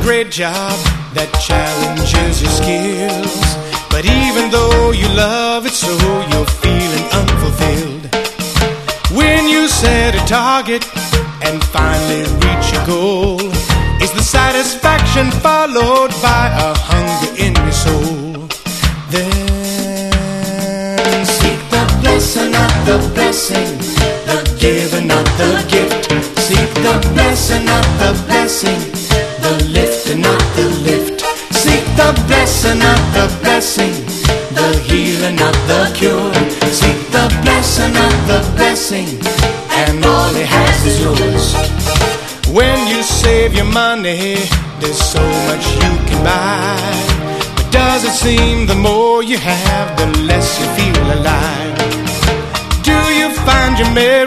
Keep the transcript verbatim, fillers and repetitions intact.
great job that challenges your skills, but even though you love it so, you're feeling unfulfilled. When you set a target and finally reach your goal, is the satisfaction followed by a hunger in your soul? Then seek the blessing, not the blessing, the giver, not the gift. Seek the blessing, not the blessing, the lifter, not the lift. Seek the blessing, not the blessing, the healer, not the cure. Seek the blessing, not the blessing, and all he has is yours. When you save your money, there's so much you can buy. But does it seem the more you have, the less you feel alive? Do you find your marriage